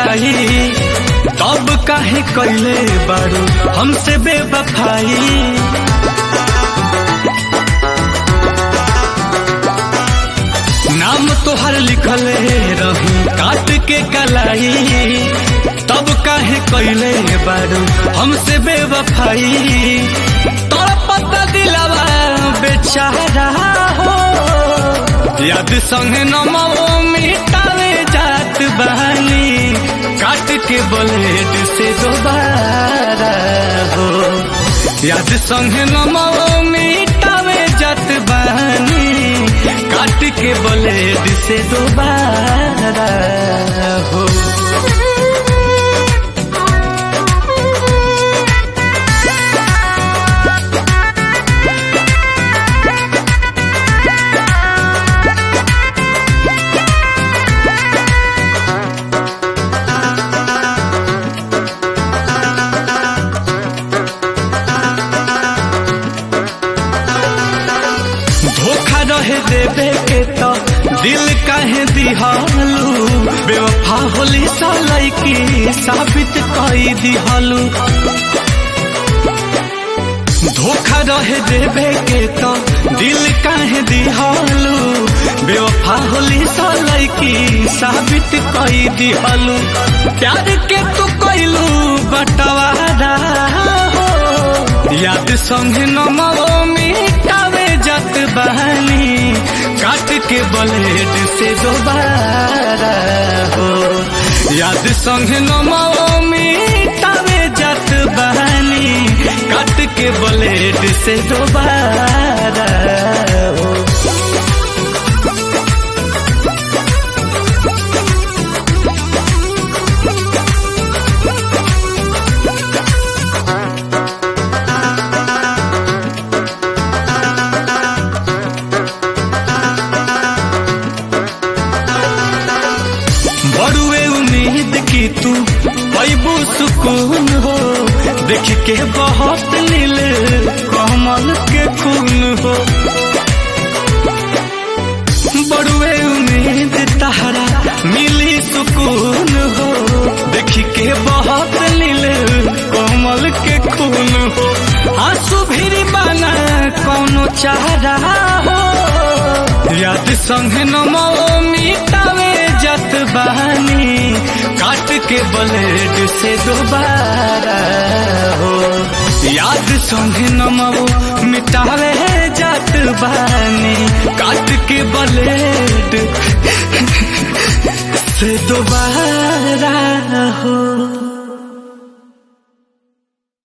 जुदाई तब काहे कैले बारू हमसे बेवफाई। नाम तोहर लिखले रही काट के कलाई तब काहे कैले बारू हमसे बेवफाई। तोरा पता दिलवा बेचारा हो याद संग नमो मिटावे जात बहानी काट के ब्लेड से दोबारा हो। याद संग नमो मिटावे जात बहानी काट के ब्लेड से दोबारा हो। धोखा रहे देवे के तो दिल काहे दिहालू बेवफा होली सालाई की साबित कई दिहालू। धोखा रहे देवे के तो दिल काहे दिहालू बेवफा होली सालाई की साबित कई दिहालू। प्यार के तू कैलू बटवारा हो याद संग नमो मिटावे जात बहानी काट के ब्लेड से दोबारा हो। याद संग नमो मिटावे जात बहानी काट के ब्लेड से दोबारा हो। बड़ुए उम्मीद की तू पैबू सुकून हो देख के बहुत नील कमल के खून हो। बड़ुए उम्मीद तहरा मिली सुकून हो देख के बहुत नील कमल के खून हो। आंसू भी बना कौनो चारा हो याद संग नमो मिटावे जात बहानी काट के ब्लेड से दोबारा हो। याद संग नमो मिटावे जात बहानी काट के ब्लेड से दोबारा हो।